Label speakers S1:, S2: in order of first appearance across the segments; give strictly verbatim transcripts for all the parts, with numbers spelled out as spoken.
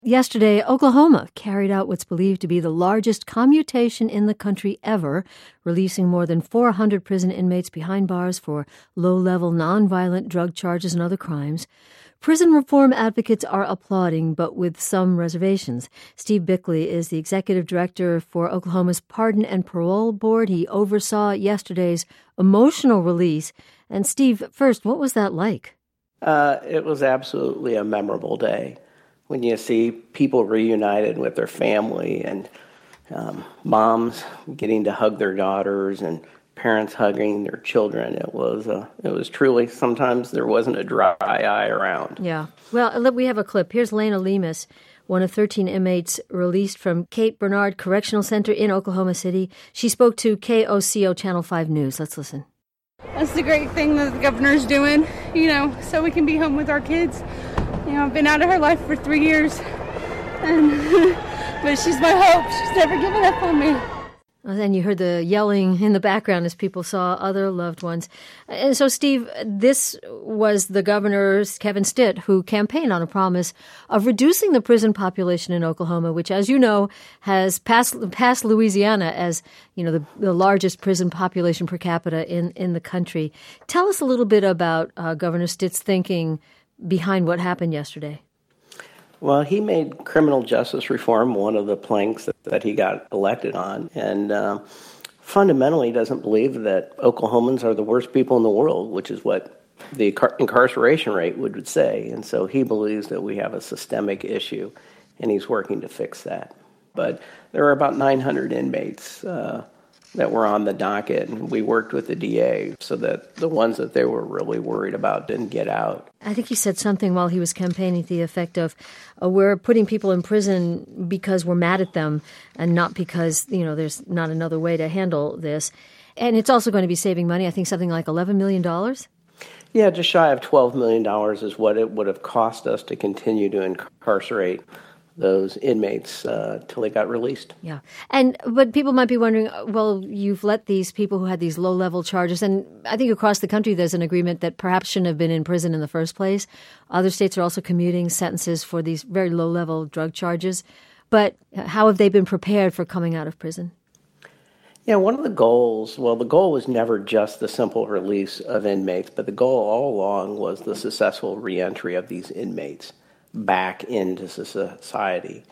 S1: Yesterday, Oklahoma carried out what's believed to be the largest commutation in the country ever, releasing more than four hundred prison inmates behind bars for low-level, nonviolent drug charges and other crimes. Prison reform advocates are applauding, but with some reservations. Steve Bickley is the executive director for Oklahoma's Pardon and Parole Board. He oversaw yesterday's emotional release. And Steve, first, what was that like?
S2: Uh, it was absolutely a memorable day when you see people reunited with their family and um, moms getting to hug their daughters and parents hugging their children. It was uh, it was truly, sometimes there wasn't a dry eye around.
S1: Yeah. Well, we have a clip. Here's Lena Lemus, one of thirteen inmates released from Cape Bernard Correctional Center in Oklahoma City. She spoke to K O C O Channel five News. Let's listen.
S3: That's the great thing that the governor's doing, you know, so we can be home with our kids. You know, I've been out of her life for three years, and but she's my hope. She's never given up on me.
S1: And then you heard the yelling in the background as people saw other loved ones. And so, Steve, this was the governor, Kevin Stitt, who campaigned on a promise of reducing the prison population in Oklahoma, which, as you know, has passed, passed Louisiana as, you know, the, the largest prison population per capita in, in the country. Tell us a little bit about uh, Governor Stitt's thinking behind what happened yesterday.
S2: Well, he made criminal justice reform one of the planks that, that he got elected on, and uh, fundamentally doesn't believe that Oklahomans are the worst people in the world, which is what the incar- incarceration rate would say. And so he believes that we have a systemic issue, and he's working to fix that. But there are about nine hundred inmates uh, that were on the docket, and we worked with the D A so that the ones that they were really worried about didn't get out.
S1: I think he said something while he was campaigning to the effect of, uh, we're putting people in prison because we're mad at them and not because, you know, there's not another way to handle this. And it's also going to be saving money, I think something like eleven million dollars?
S2: Yeah, just shy of twelve million dollars is what it would have cost us to continue to incarcerate those inmates uh, till they got released.
S1: Yeah. And but people might be wondering, well, you've let these people who had these low-level charges, and I think across the country there's an agreement that perhaps shouldn't have been in prison in the first place. Other states are also commuting sentences for these very low-level drug charges. But how have they been prepared for coming out of prison?
S2: Yeah, one of the goals, well, the goal was never just the simple release of inmates, but the goal all along was the successful reentry of these inmates back into society.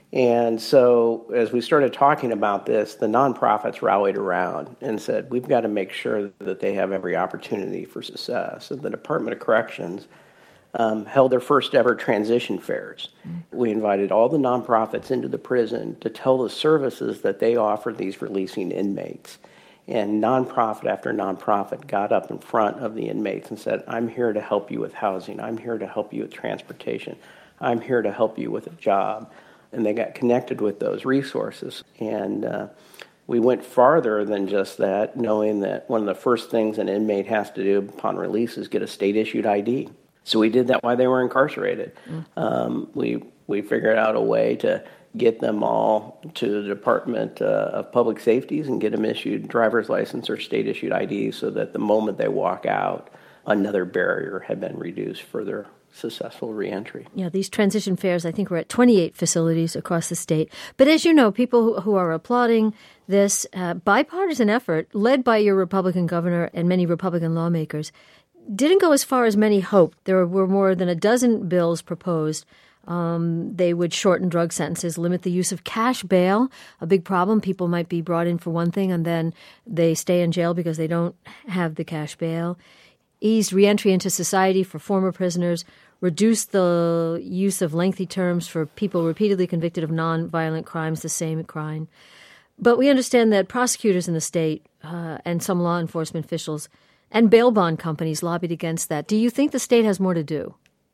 S2: And so as we started talking about this, the nonprofits rallied around and said, we've got to make sure that they have every opportunity for success. And the Department of Corrections um, held their first ever transition fairs. Mm-hmm. We invited all the nonprofits into the prison to tell the services that they offer these releasing inmates. And nonprofit after nonprofit got up in front of the inmates and said, I'm here to help you with housing. I'm here to help you with transportation. I'm here to help you with a job. And they got connected with those resources. And uh, we went farther than just that, knowing that one of the first things an inmate has to do upon release is get a state-issued I D. So we did that while they were incarcerated. Mm. Um, we we figured out a way to get them all to the Department uh, of Public Safeties and get them issued driver's license or state-issued I Ds so that the moment they walk out, another barrier had been reduced for their successful reentry.
S1: Yeah, these transition fairs, I think, were at twenty-eight facilities across the state. But as you know, people who, who are applauding this uh, bipartisan effort, led by your Republican governor and many Republican lawmakers, didn't go as far as many hoped. There were more than a dozen bills proposed. Um, they would shorten drug sentences, limit the use of cash bail, a big problem. People might be brought in for one thing and then they stay in jail because they don't have the cash bail. Ease reentry into society for former prisoners, reduce the use of lengthy terms for people repeatedly convicted of nonviolent crimes, the same crime. But we understand that prosecutors in the state uh, and some law enforcement officials and bail bond companies lobbied against that. Do you think the state has more to do?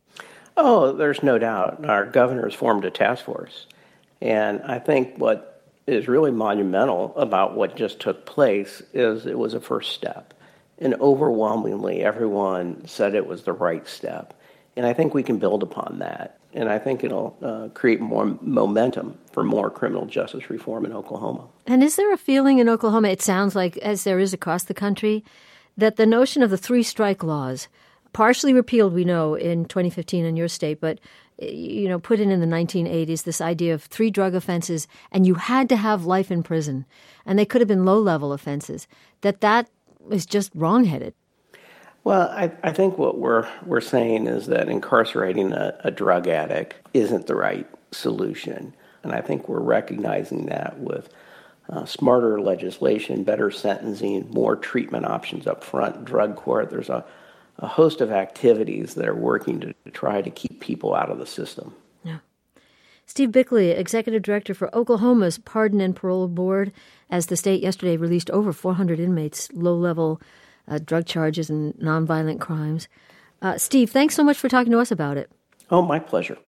S2: Oh, there's no doubt. Our governor has formed a task force. And I think what is really monumental about what just took place is it was a first step. And overwhelmingly, everyone said it was the right step. And I think we can build upon that. And I think it'll uh, create more momentum for more criminal justice reform in Oklahoma.
S1: And is there a feeling in Oklahoma, it sounds like, as there is across the country, that the notion of the three-strike laws, partially repealed, we know, in twenty fifteen in your state, but you know, put in in the nineteen eighties, this idea of three drug offenses, and you had to have life in prison, and they could have been low-level offenses, that that is just wrong-headed.
S2: Well, I, I think what we're we're saying is that incarcerating a, a drug addict isn't the right solution. And I think we're recognizing that with uh, smarter legislation, better sentencing, more treatment options up front, drug court. There's a, a host of activities that are working to, to try to keep people out of the system.
S1: Yeah. Steve Bickley, Executive Director for Oklahoma's Pardon and Parole Board, as the state yesterday released over four hundred inmates, low-level uh, drug charges and nonviolent crimes. Uh, Steve, thanks so much for talking to us about it.
S2: Oh, my pleasure.